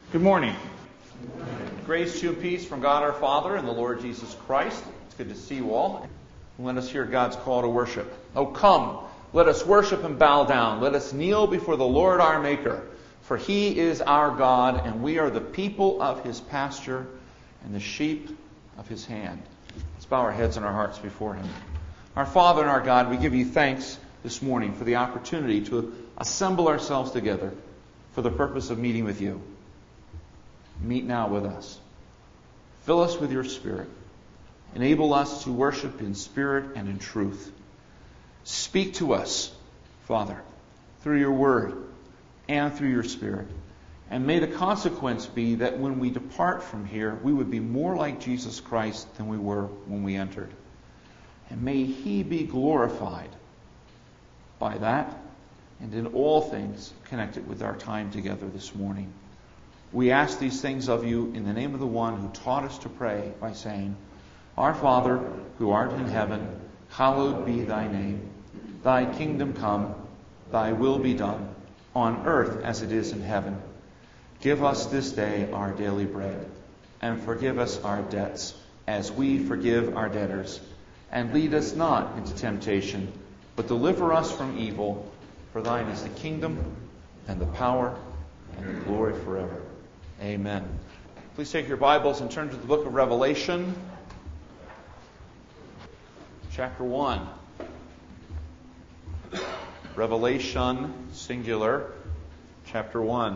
Good morning. Grace to you and peace from God our Father and the Lord Jesus Christ. It's good to see you all. Let us hear God's call to worship. Oh, come, let us worship and bow down. Let us kneel before the Lord our Maker. For He is our God, and we are the people of His pasture and the sheep of His hand. Let's bow our heads and our hearts before Him. Our Father and our God, we give you thanks this morning for the opportunity to assemble ourselves together for the purpose of meeting with you. Meet now with us. Fill us with your Spirit. Enable us to worship in spirit and in truth. Speak to us, Father, through your word and through your Spirit. And may the consequence be that when we depart from here, we would be more like Jesus Christ than we were when we entered. And may He be glorified by that and in all things connected with our time together this morning. We ask these things of you in the name of the one who taught us to pray by saying, Our Father, who art in heaven, hallowed be thy name. Thy kingdom come, thy will be done, on earth as it is in heaven. Give us this day our daily bread, and forgive us our debts, as we forgive our debtors. And lead us not into temptation, but deliver us from evil. For thine is the kingdom, and the power, and the glory forever. Amen. Please take your Bibles and turn to the book of Revelation, chapter 1. Revelation, singular, chapter 1.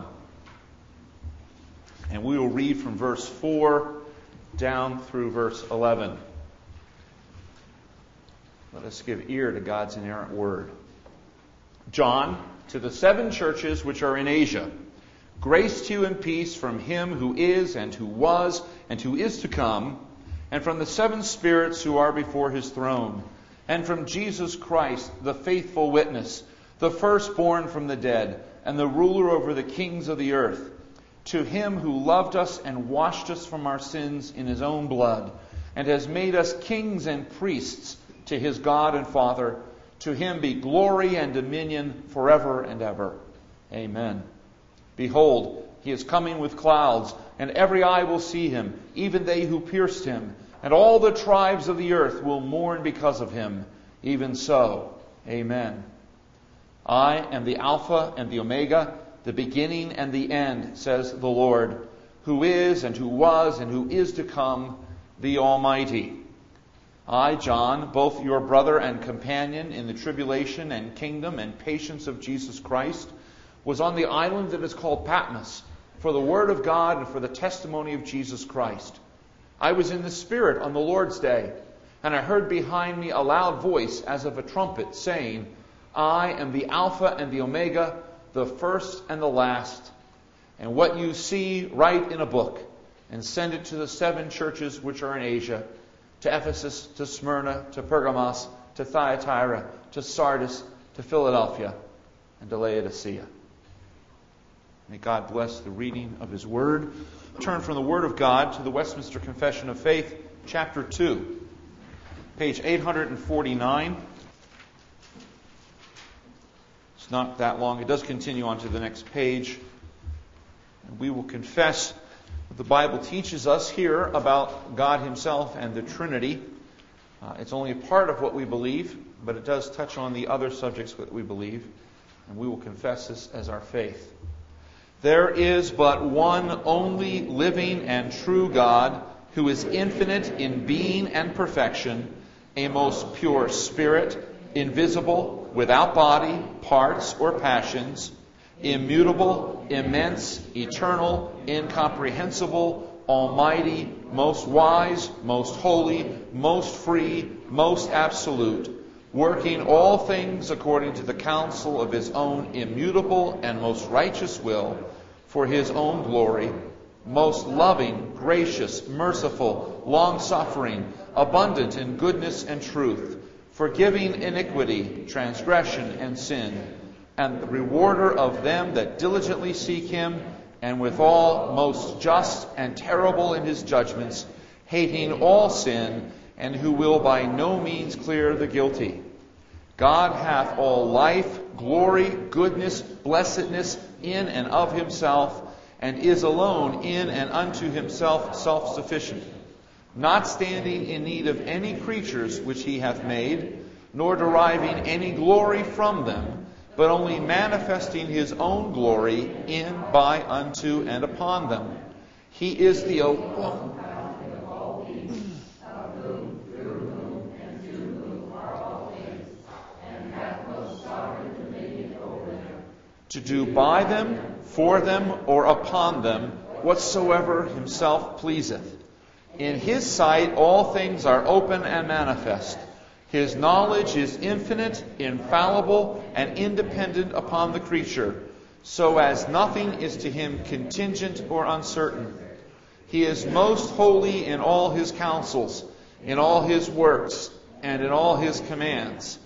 And we will read from verse 4 down through verse 11. Let us give ear to God's inerrant word. John, to the 7 churches which are in Asia, grace to you and peace from Him who is and who was and who is to come, and from the 7 spirits who are before His throne, and from Jesus Christ, the faithful witness, the firstborn from the dead, and the ruler over the kings of the earth. To Him who loved us and washed us from our sins in His own blood, and has made us kings and priests to His God and Father, to Him be glory and dominion forever and ever. Amen. Behold, He is coming with clouds, and every eye will see Him, even they who pierced Him, and all the tribes of the earth will mourn because of Him. Even so, Amen. I am the Alpha and the Omega, the beginning and the end, says the Lord, who is and who was and who is to come, the Almighty. I, John, both your brother and companion in the tribulation and kingdom and patience of Jesus Christ, was on the island that is called Patmos for the word of God and for the testimony of Jesus Christ. I was in the Spirit on the Lord's day, and I heard behind me a loud voice as of a trumpet saying, I am the Alpha and the Omega, the first and the last. And what you see, write in a book, and send it to the 7 churches which are in Asia, to Ephesus, to Smyrna, to Pergamos, to Thyatira, to Sardis, to Philadelphia, and to Laodicea. May God bless the reading of His Word. Turn from the Word of God to the Westminster Confession of Faith, chapter 2, page 849. It's not that long. It does continue on to the next page. And we will confess what the Bible teaches us here about God Himself and the Trinity. It's only a part of what we believe, but it does touch on the other subjects that we believe. And we will confess this as our faith. There is but one only living and true God, who is infinite in being and perfection, a most pure spirit, invisible, without body, parts, or passions, immutable, immense, eternal, incomprehensible, almighty, most wise, most holy, most free, most absolute, working all things according to the counsel of His own immutable and most righteous will, for His own glory, most loving, gracious, merciful, long-suffering, abundant in goodness and truth, forgiving iniquity, transgression, and sin, and the rewarder of them that diligently seek Him, and withal most just and terrible in His judgments, hating all sin, and who will by no means clear the guilty. God hath all life, glory, goodness, blessedness in and of Himself, and is alone in and unto himself self-sufficient, not standing in need of any creatures which he hath made, nor deriving any glory from them, but only manifesting his own glory in, by, unto, and upon them. He is the alone. To do by them, for them, or upon them, whatsoever himself pleaseth. In his sight all things are open and manifest. His knowledge is infinite, infallible, and independent upon the creature, so as nothing is to him contingent or uncertain. He is most holy in all his counsels, in all his works, and in all his commands.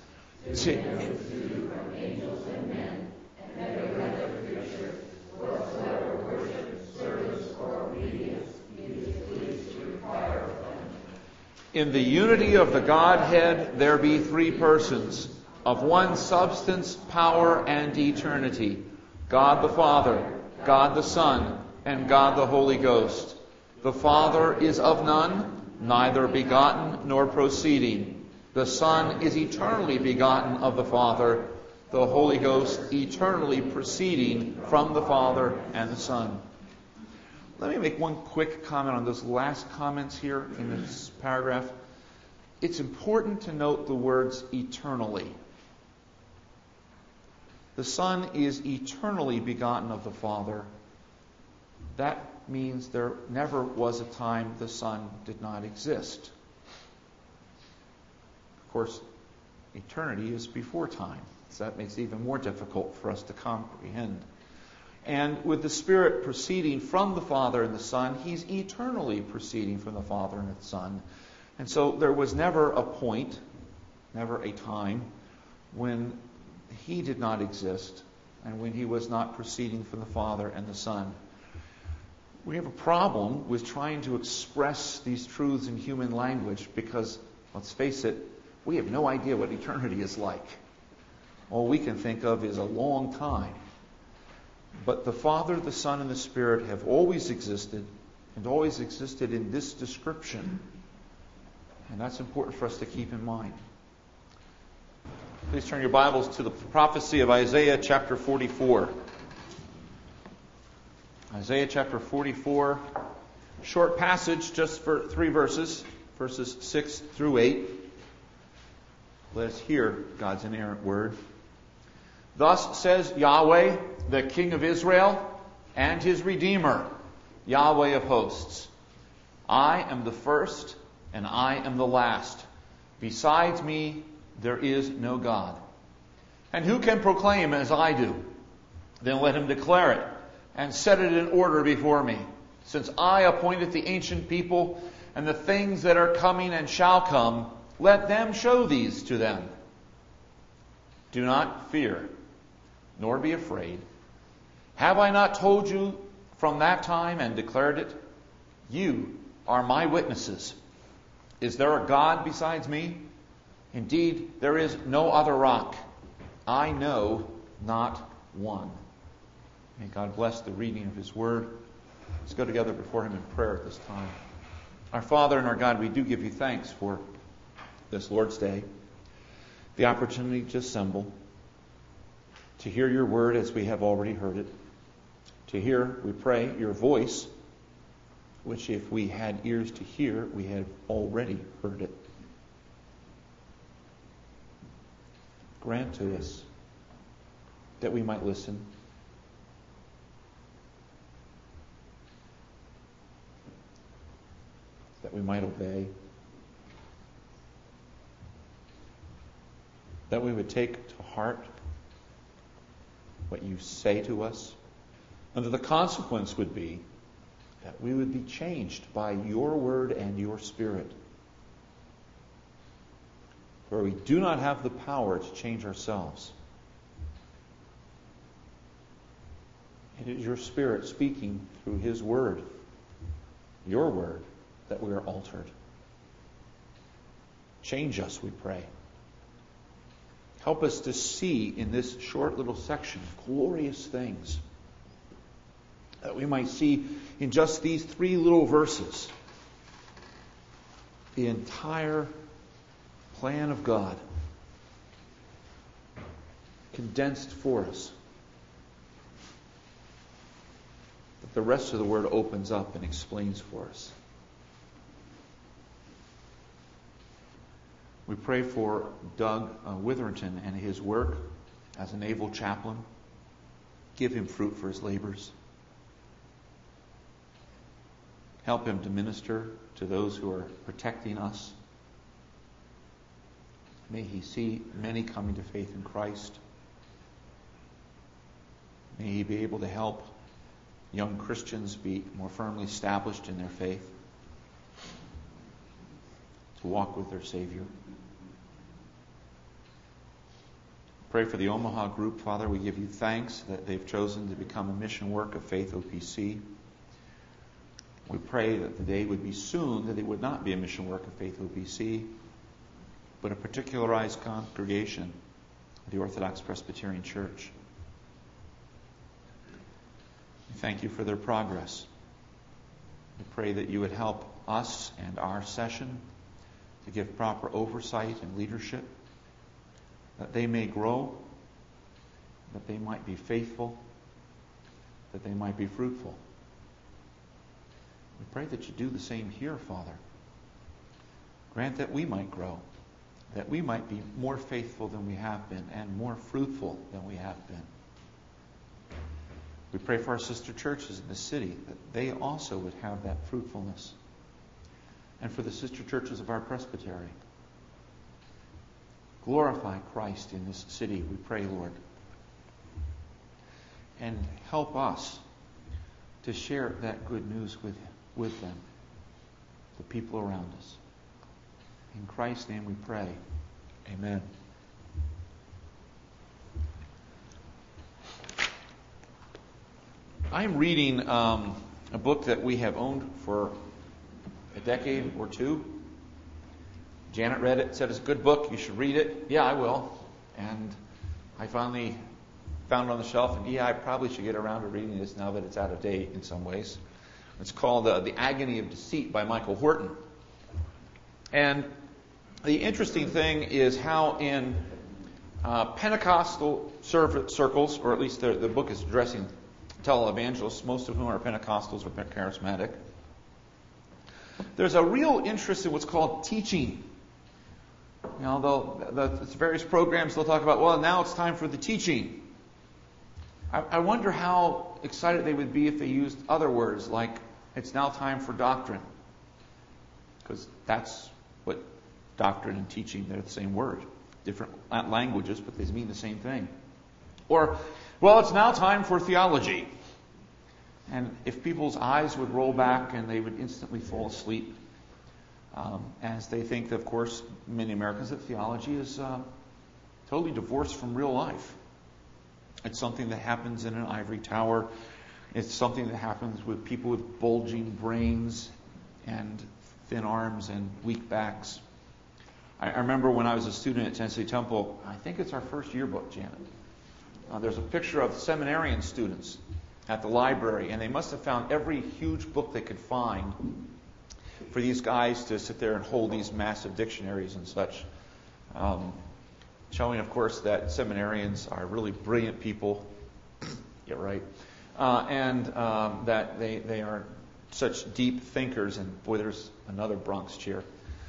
In the unity of the Godhead there be three persons, of one substance, power, and eternity, God the Father, God the Son, and God the Holy Ghost. The Father is of none, neither begotten nor proceeding. The Son is eternally begotten of the Father, the Holy Ghost eternally proceeding from the Father and the Son. Let me make one quick comment on those last comments here in this paragraph. It's important to note the words eternally. The Son is eternally begotten of the Father. That means there never was a time the Son did not exist. Of course, eternity is before time, so that makes it even more difficult for us to comprehend. And with the Spirit proceeding from the Father and the Son, He's eternally proceeding from the Father and the Son. And so there was never a point, never a time, when He did not exist and when He was not proceeding from the Father and the Son. We have a problem with trying to express these truths in human language because, let's face it, we have no idea what eternity is like. All we can think of is a long time. But the Father, the Son, and the Spirit have always existed, and always existed in this description. And that's important for us to keep in mind. Please turn your Bibles to the prophecy of Isaiah chapter 44. Isaiah chapter 44, short passage just for 3 verses, verses 6 through 8. Let us hear God's inerrant word. Thus says Yahweh, the King of Israel, and His Redeemer, Yahweh of hosts. I am the first, and I am the last. Besides me, there is no God. And who can proclaim as I do? Then let him declare it, and set it in order before me. Since I appointed the ancient people, and the things that are coming and shall come, let them show these to them. Do not fear, nor be afraid. Have I not told you from that time and declared it? You are my witnesses. Is there a God besides me? Indeed, there is no other rock. I know not one. May God bless the reading of His Word. Let's go together before Him in prayer at this time. Our Father and our God, we do give You thanks for this Lord's Day, the opportunity to assemble, to hear Your Word as we have already heard it, to hear, we pray, Your voice, which if we had ears to hear, we had already heard it. Grant to us that we might listen, that we might obey, that we would take to heart what You say to us, and that the consequence would be that we would be changed by Your Word and Your Spirit. For we do not have the power to change ourselves. It is Your Spirit speaking through His Word, Your Word, that we are altered. Change us, we pray. Help us to see in this short little section glorious things. that we might see in just these 3 little verses the entire plan of God condensed for us. That the rest of the Word opens up and explains for us. We pray for Doug Witherington and his work as a naval chaplain. Give him fruit for his labors. Help him to minister to those who are protecting us. May he see many coming to faith in Christ. May he be able to help young Christians be more firmly established in their faith, to walk with their Savior. Pray for the Omaha group, Father. We give you thanks that they've chosen to become a mission work of Faith OPC. We pray that the day would be soon that it would not be a mission work of Faith OPC, but a particularized congregation of the Orthodox Presbyterian Church. We thank you for their progress. We pray that you would help us and our session to give proper oversight and leadership, that they may grow, that they might be faithful, that they might be fruitful. We pray that you do the same here, Father. Grant that we might grow, that we might be more faithful than we have been and more fruitful than we have been. We pray for our sister churches in the city, that they also would have that fruitfulness. And for the sister churches of our presbytery. Glorify Christ in this city, we pray, Lord. And help us to share that good news with them, the people around us. In Christ's name we pray. Amen. I'm reading a book that we have owned for a decade or two. Janet read it, said it's a good book, you should read it. Yeah, I will. And I finally found it on the shelf, and I probably should get around to reading this now that it's out of date in some ways. It's called The Agony of Deceit by Michael Horton. And the interesting thing is how in Pentecostal circles, or at least the book is addressing televangelists, most of whom are Pentecostals or charismatic, there's a real interest in what's called teaching. You know, the various programs they'll talk about, well, now it's time for the teaching. I wonder how excited they would be if they used other words like, it's now time for doctrine. Because that's what doctrine and teaching, they're the same word. Different languages, but they mean the same thing. Or, well, it's now time for theology. And if people's eyes would roll back and they would instantly fall asleep, as they think, of course, many Americans, that theology is totally divorced from real life. It's something that happens in an ivory tower. It's something that happens with people with bulging brains and thin arms and weak backs. I remember when I was a student at Tennessee Temple, I think it's our first yearbook, Janet. There's a picture of seminarian students at the library, and they must have found every huge book they could find for these guys to sit there and hold these massive dictionaries and such. Showing, of course, that seminarians are really brilliant people. Yeah, right. And that they are such deep thinkers. And boy, there's another Bronx cheer.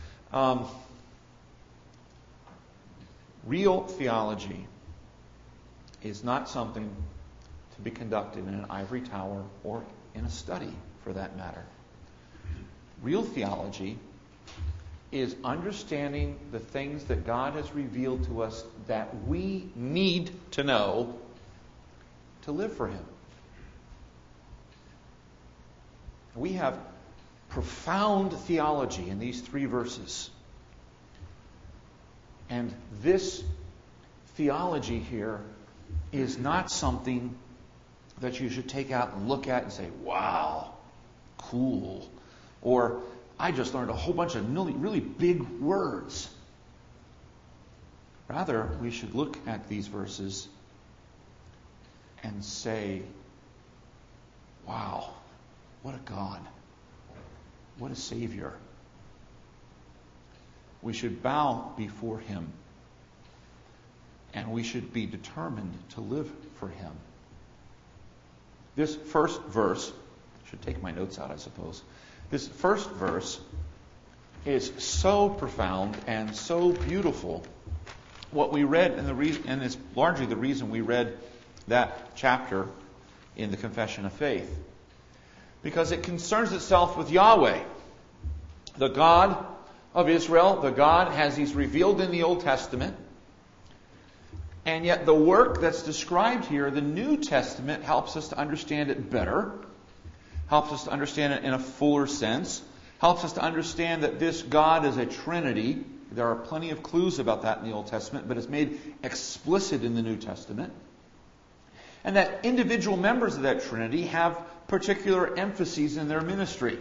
Real theology is not something to be conducted in an ivory tower or in a study, for that matter. Real theology is understanding the things that God has revealed to us that we need to know to live for Him. We have profound theology in these 3 verses. And this theology here is not something that you should take out and look at and say, wow, cool. Or, I just learned a whole bunch of really big words. Rather, we should look at these verses and say, Wow, what a God. What a Savior. We should bow before Him. And we should be determined to live for Him. This first verse, I should take my notes out, I suppose. This first verse is so profound and so beautiful. What we read, and it's largely the reason we read that chapter in the Confession of Faith. Because it concerns itself with Yahweh, the God of Israel, the God as He's revealed in the Old Testament. And yet the work that's described here, the New Testament, helps us to understand it better, helps us to understand it in a fuller sense, helps us to understand that this God is a Trinity. There are plenty of clues about that in the Old Testament, but it's made explicit in the New Testament. And that individual members of that Trinity have particular emphases in their ministry.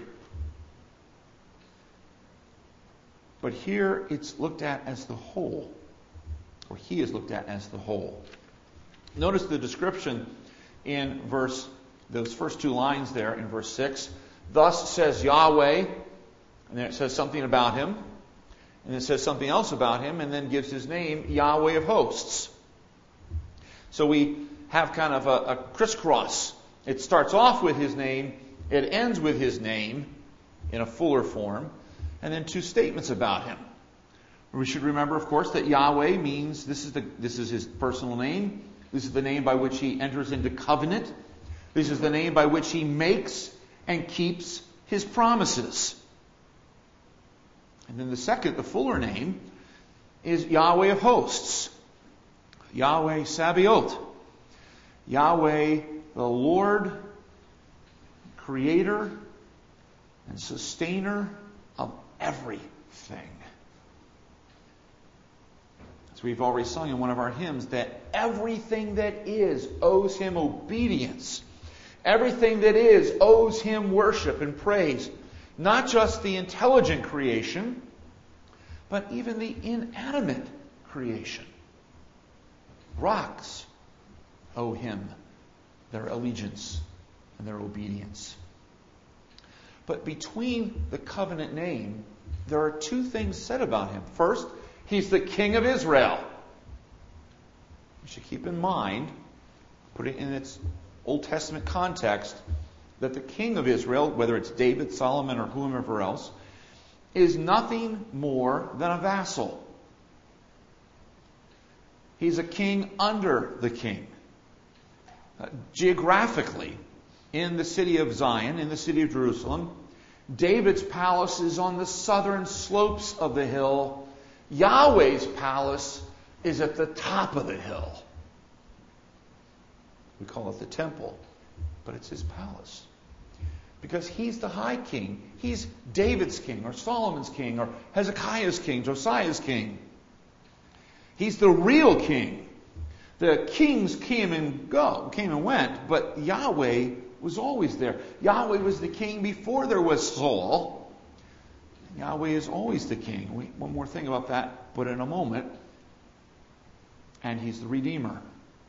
But here it's looked at as the whole, or He is looked at as the whole. Notice the description in those first two lines there in verse 6. Thus says Yahweh, and then it says something about Him, and it says something else about Him, and then gives His name, Yahweh of hosts. So we have kind of a crisscross. It starts off with His name, it ends with His name in a fuller form, and then two statements about Him. We should remember, of course, that Yahweh means this is His personal name. This is the name by which He enters into covenant. This is the name by which He makes and keeps His promises. And then the second, the fuller name, is Yahweh of hosts. Yahweh Sabaoth. Yahweh, the Lord, creator and sustainer of everything. As we've already sung in one of our hymns, that everything that is owes Him obedience. Everything that is owes Him worship and praise. Not just the intelligent creation, but even the inanimate creation. Rocks owe Him their allegiance and their obedience. But between the covenant name, there are two things said about Him. First, He's the King of Israel. You should keep in mind, put it in its Old Testament context, that the King of Israel, whether it's David, Solomon, or whomever else, is nothing more than a vassal. He's a king under the king. Geographically, in the city of Zion, in the city of Jerusalem, David's palace is on the southern slopes of the hill. Yahweh's palace is at the top of the hill. We call it the temple, but it's His palace. Because He's the high king. He's David's king, or Solomon's king, or Hezekiah's king, Josiah's king. He's the real king. The kings came and went, but Yahweh was always there. Yahweh was the king before there was Saul. Yahweh is always the king. One more thing about that, but in a moment. And He's the Redeemer.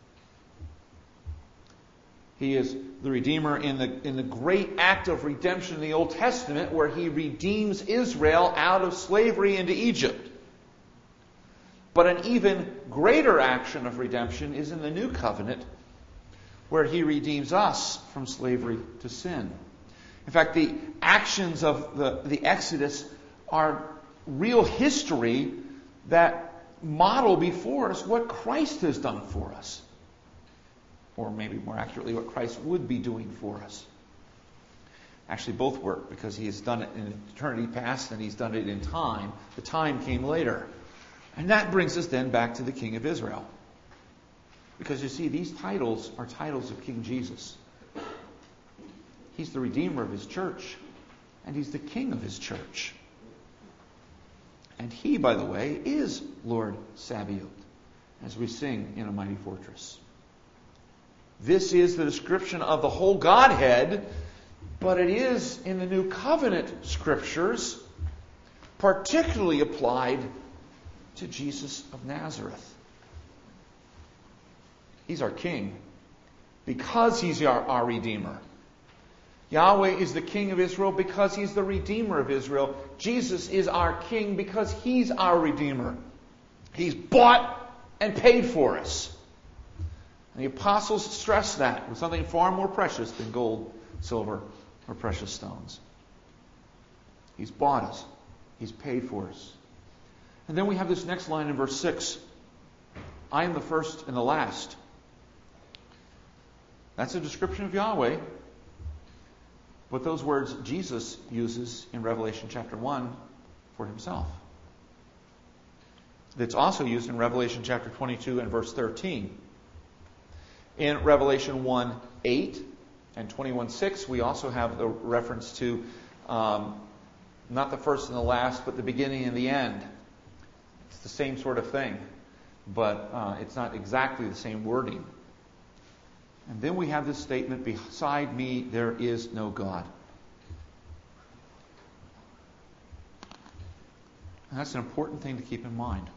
He is the Redeemer in the great act of redemption in the Old Testament, where He redeems Israel out of slavery into Egypt. But an even greater action of redemption is in the New Covenant, where He redeems us from slavery to sin. In fact, the actions of the Exodus are real history that model before us what Christ has done for us. Or maybe more accurately, what Christ would be doing for us. Actually, both work, because He has done it in eternity past and He's done it in time. The time came later. And that brings us then back to the King of Israel. Because you see, these titles are titles of King Jesus. He's the Redeemer of His church, and He's the King of His church. And He, by the way, is Lord Sabaoth, as we sing in A Mighty Fortress. This is the description of the whole Godhead, but it is in the New Covenant Scriptures particularly applied to Jesus of Nazareth. He's our King because He's our Redeemer. Yahweh is the King of Israel because He's the Redeemer of Israel. Jesus is our King because He's our Redeemer. He's bought and paid for us. And the apostles stress that with something far more precious than gold, silver, or precious stones. He's bought us. He's paid for us. And then we have this next line in verse 6. I am the first and the last. That's a description of Yahweh. But those words Jesus uses in Revelation chapter 1 for Himself. It's also used in Revelation chapter 22 and verse 13. In Revelation 1:8 and 21:6, we also have the reference to not the first and the last, but the beginning and the end. It's the same sort of thing, but it's not exactly the same wording. And then we have this statement, beside me there is no God. And that's an important thing to keep in mind.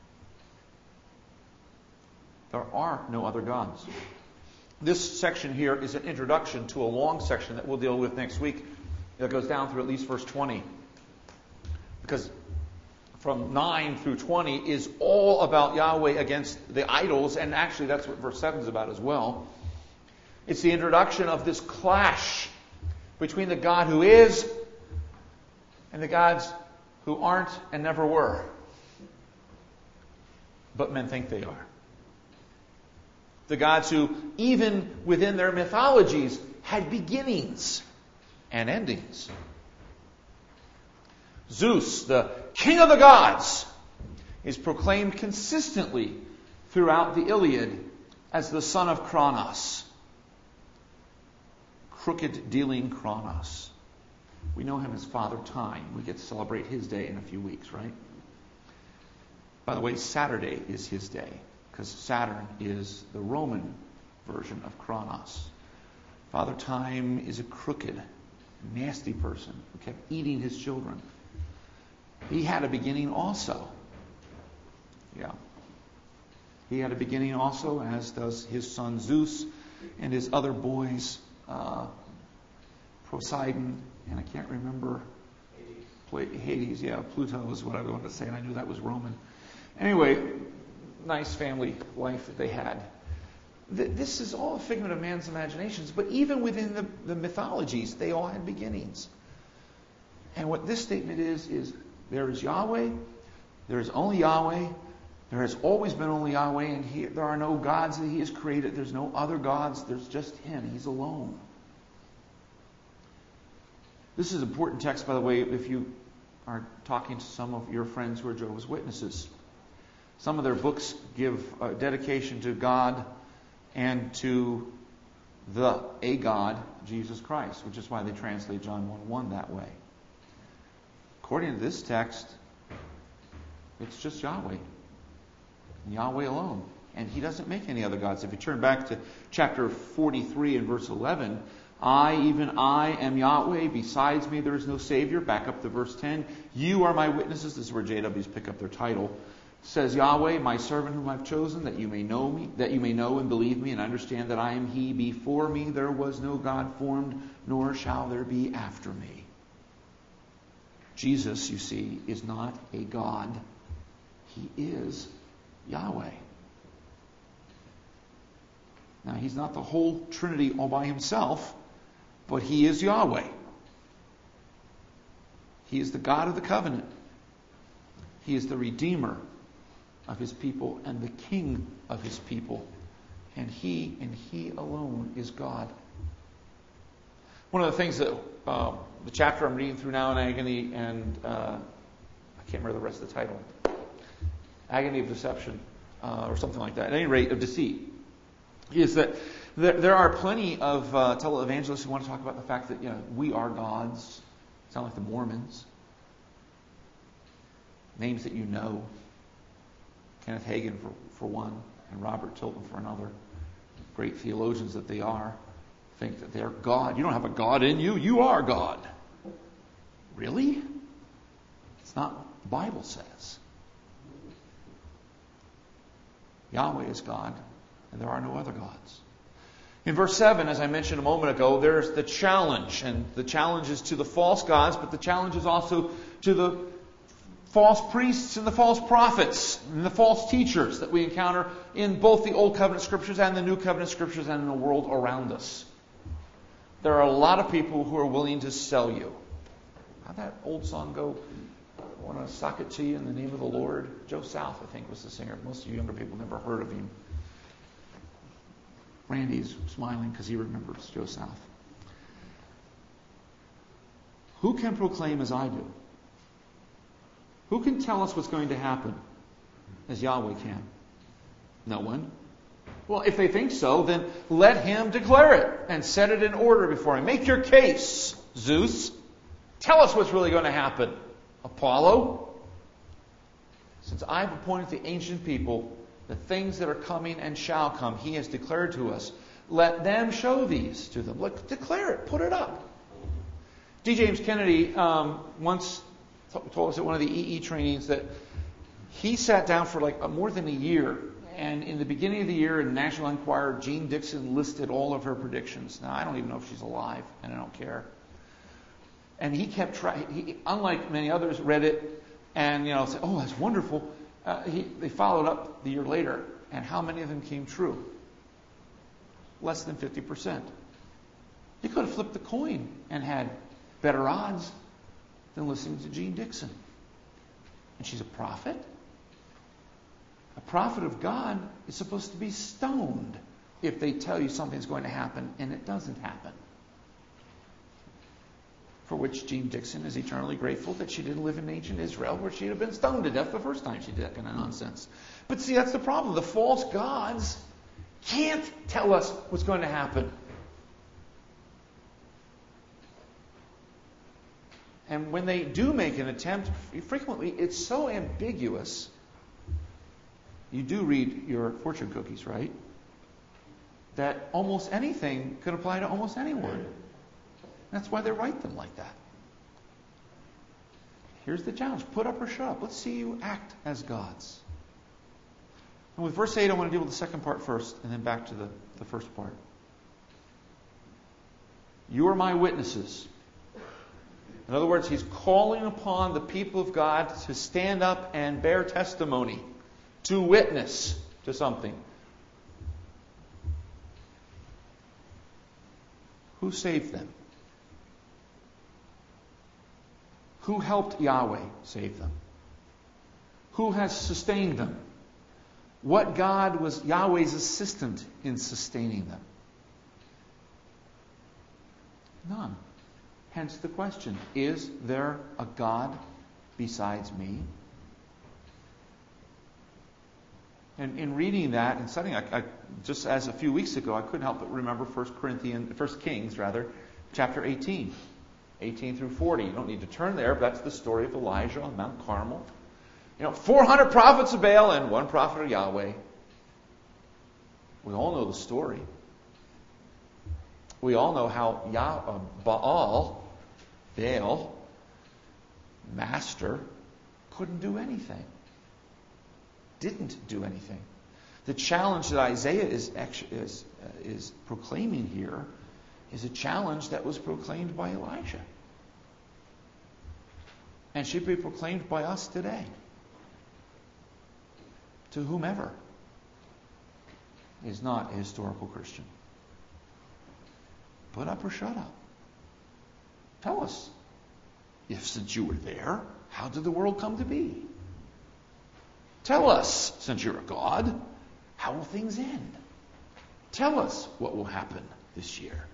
There are no other gods. This section here is an introduction to a long section that we'll deal with next week that goes down through at least verse 20. Because from 9 through 20 is all about Yahweh against the idols, and actually that's what verse 7 is about as well. It's the introduction of this clash between the God who is and the gods who aren't and never were. But men think they are. The gods who, even within their mythologies, had beginnings and endings. Zeus, the king of the gods, is proclaimed consistently throughout the Iliad as the son of Kronos. Crooked dealing Kronos. We know him as Father Time. We get to celebrate his day in a few weeks, right? By the way, Saturday is his day, because Saturn is the Roman version of Kronos. Father Time is a crooked, nasty person who kept eating his children. He had a beginning also. Yeah. He had a beginning also, as does his son Zeus and his other boys, Poseidon, and I can't remember. Hades, yeah, Pluto is what I wanted to say, and I knew that was Roman. Anyway, nice family life that they had. This is all a figment of man's imaginations, but even within the mythologies, they all had beginnings. And what this statement is there is Yahweh, there is only Yahweh, there has always been only Yahweh, and there are no gods that He has created. There's no other gods. There's just Him. He's alone. This is an important text, by the way, if you are talking to some of your friends who are Jehovah's Witnesses. Some of their books give dedication to God and to a God, Jesus Christ, which is why they translate John 1:1 that way. According to this text, it's just Yahweh. Yahweh alone. And He doesn't make any other gods. If you turn back to chapter 43 and verse 11, even I, am Yahweh. Besides me, there is no Savior. Back up to verse 10. You are my witnesses. This is where JWs pick up their title. Says Yahweh, my servant whom I've chosen, that you may know me, that you may know and believe me and understand that I am He. Before me there was no God formed, nor shall there be after me. Jesus, you see, is not a God. He is Yahweh. Now, He's not the whole Trinity all by Himself, but He is Yahweh. He is the God of the covenant. He is the Redeemer of His people and the King of His people. And He alone is God. One of the things that the chapter I'm reading through now in Agony, and I can't remember the rest of the title, Agony of Deception, or something like that, at any rate, of deceit, is that there are plenty of televangelists who want to talk about the fact that we are gods. Sound like the Mormons. Names that you know. Kenneth Hagin for one, and Robert Tilton for another. Great theologians that they are. Think that they're God. You don't have a God in you. You are God. Really? It's not what the Bible says. Yahweh is God, and there are no other gods. In verse 7, as I mentioned a moment ago, there's the challenge. And the challenge is to the false gods, but the challenge is also to the false priests and the false prophets and the false teachers that we encounter in both the Old Covenant Scriptures and the New Covenant Scriptures and in the world around us. There are a lot of people who are willing to sell you. How'd that old song go? I want to sock it to you in the name of the Lord. Joe South, I think, was the singer. Most of you younger people never heard of him. Randy's smiling because he remembers Joe South. Who can proclaim as I do? Who can tell us what's going to happen as Yahweh can? No one. Well, if they think so, then let him declare it and set it in order before him. Make your case, Zeus. Tell us what's really going to happen, Apollo. Since I've appointed the ancient people, the things that are coming and shall come, he has declared to us. Let them show these to them. Declare it. Put it up. D. James Kennedy once told us at one of the EE trainings that he sat down for more than a year. And in the beginning of the year in National Enquirer, Jean Dixon listed all of her predictions. Now, I don't even know if she's alive, and I don't care. And he kept trying. Unlike many others, read it and said, "Oh, that's wonderful." They followed up the year later, and how many of them came true? Less than 50%. You could have flipped the coin and had better odds than listening to Jean Dixon. And she's a prophet. A prophet of God is supposed to be stoned if they tell you something's going to happen and it doesn't happen. For which Jean Dixon is eternally grateful that she didn't live in ancient Israel where she'd have been stoned to death the first time she did that kind of nonsense. But see, that's the problem. The false gods can't tell us what's going to happen. And when they do make an attempt, frequently it's so ambiguous. You do read your fortune cookies, right? That almost anything could apply to almost anyone. That's why they write them like that. Here's the challenge. Put up or shut up. Let's see you act as gods. And with verse 8, I want to deal with the second part first, and then back to the first part. You are my witnesses. In other words, he's calling upon the people of God to stand up and bear testimony, to witness to something. Who saved them? Who helped Yahweh save them? Who has sustained them? What God was Yahweh's assistant in sustaining them? None. Hence the question, is there a God besides me? And in reading that and studying, I just as a few weeks ago, I couldn't help but remember 1 Kings, chapter 18. 18 through 40. You don't need to turn there, but that's the story of Elijah on Mount Carmel. 400 prophets of Baal and one prophet of Yahweh. We all know the story. We all know how Baal, master, couldn't do anything. Didn't do anything. The challenge that Isaiah is proclaiming here is a challenge that was proclaimed by Elijah. And should be proclaimed by us today. To whomever is not a historical Christian. Put up or shut up. Tell us. Since you were there, how did the world come to be? Tell us, since you're a God, how will things end? Tell us what will happen this year.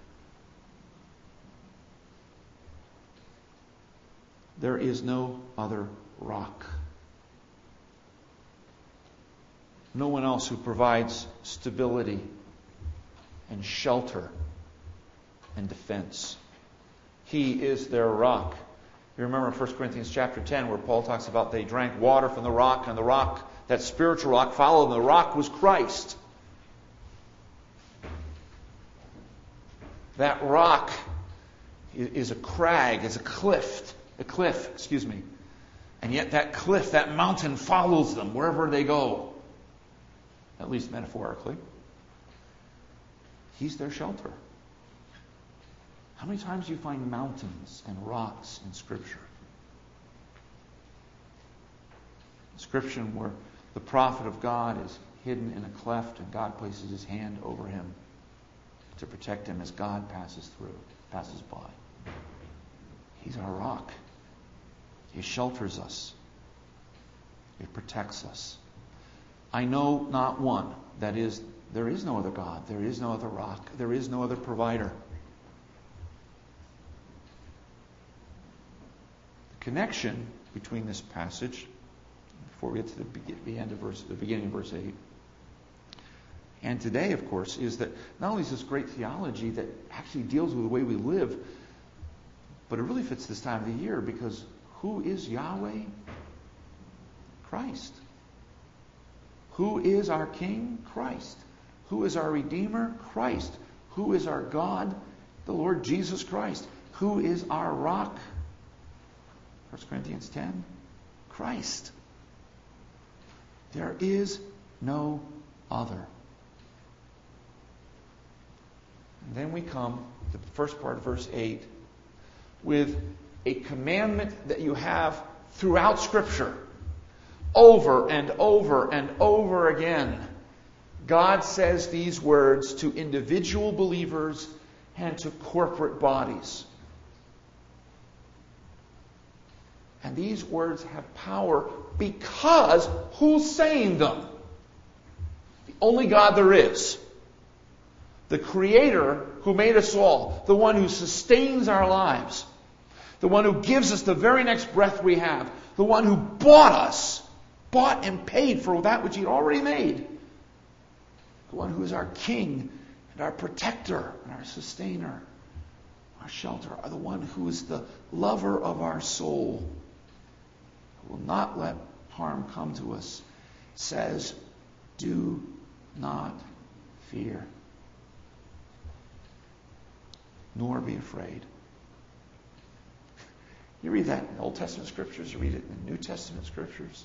There is no other rock. No one else who provides stability and shelter and defense. He is their rock. You remember in 1 Corinthians chapter 10 where Paul talks about they drank water from the rock, and the rock, that spiritual rock, followed them. The rock was Christ. That rock is a crag, is a cliff, and yet that cliff, that mountain follows them wherever they go. At least metaphorically. He's their shelter. How many times do you find mountains and rocks in Scripture? Description where the prophet of God is hidden in a cleft and God places his hand over him to protect him as God passes by. He's our rock. He shelters us. He protects us. I know not one. That is, there is no other God. There is no other rock. There is no other provider. The connection between this passage, before we get to the beginning of verse 8, and today, of course, is that not only is this great theology that actually deals with the way we live, but it really fits this time of the year, because who is Yahweh? Christ. Who is our King? Christ. Who is our Redeemer? Christ. Who is our God? The Lord Jesus Christ. Who is our rock? 1 Corinthians 10. Christ. There is no other. And then we come to the first part of verse 8 with a commandment that you have throughout Scripture. Over and over and over again, God says these words to individual believers and to corporate bodies. And these words have power because who's saying them? The only God there is. The Creator who made us all. The one who sustains our lives. The one who gives us the very next breath we have. The one who bought us. Bought and paid for that which He had already made. The one who is our King and our protector and our sustainer. Our shelter. The one who is the lover of our soul. Who will not let harm come to us. Says, do not fear. Nor be afraid. You read that in the Old Testament Scriptures, you read it in the New Testament Scriptures.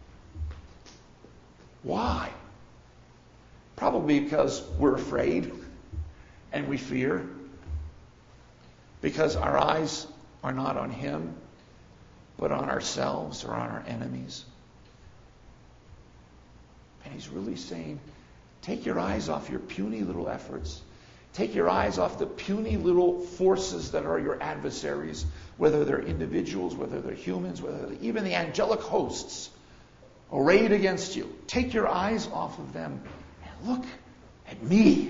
Why? Probably because we're afraid and we fear. Because our eyes are not on Him, but on ourselves or on our enemies. And He's really saying, take your eyes off your puny little efforts. Take your eyes off the puny little forces that are your adversaries, whether they're individuals, whether they're humans, whether they're even the angelic hosts arrayed against you. Take your eyes off of them and look at me.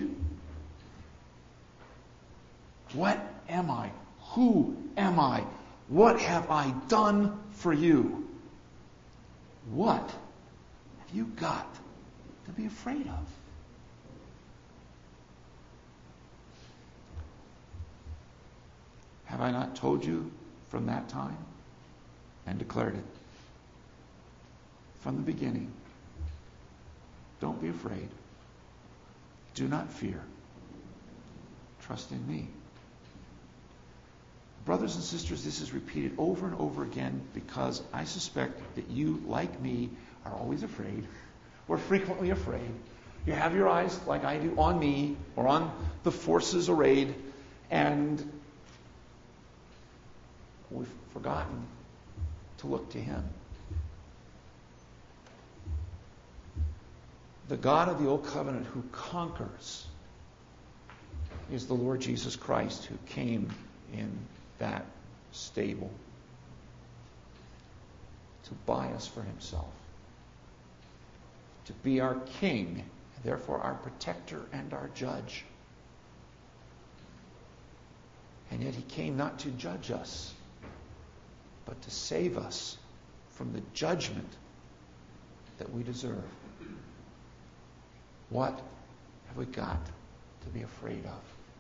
What am I? Who am I? What have I done for you? What have you got to be afraid of? Have I not told you from that time and declared it? From the beginning. Don't be afraid. Do not fear. Trust in me. Brothers and sisters, this is repeated over and over again because I suspect that you, like me, are always afraid. We're frequently afraid. You have your eyes, like I do, on me or on the forces arrayed, and we've forgotten to look to Him. The God of the Old Covenant who conquers is the Lord Jesus Christ, who came in that stable to buy us for Himself, to be our King, and therefore our protector and our judge. And yet He came not to judge us, but to save us from the judgment that we deserve. What have we got to be afraid of?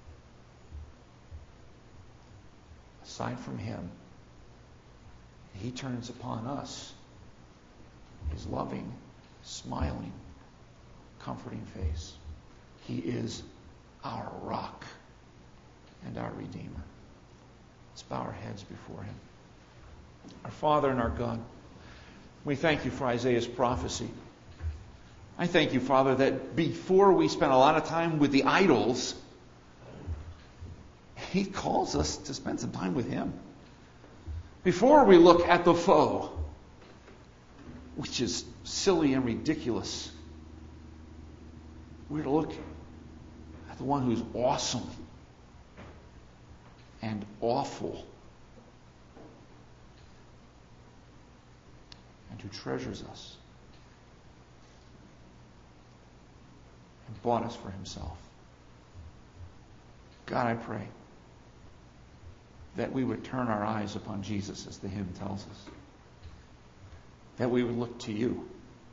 Aside from Him, He turns upon us His loving, smiling, comforting face. He is our rock and our Redeemer. Let's bow our heads before Him. Our Father and our God, we thank You for Isaiah's prophecy. I thank You, Father, that before we spent a lot of time with the idols, He calls us to spend some time with Him. Before we look at the foe, which is silly and ridiculous, we're to look at the one who's awesome and awful and who treasures us and bought us for Himself. God, I pray that we would turn our eyes upon Jesus, as the hymn tells us. That we would look to You,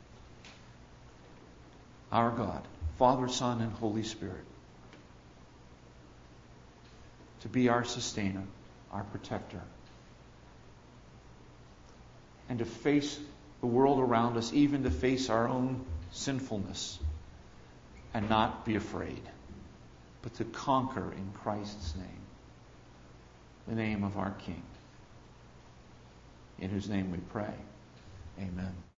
our God, Father, Son, and Holy Spirit, to be our sustainer, our protector, and to face the world around us, even to face our own sinfulness, and not be afraid, but to conquer in Christ's name, the name of our King, in whose name we pray. Amen.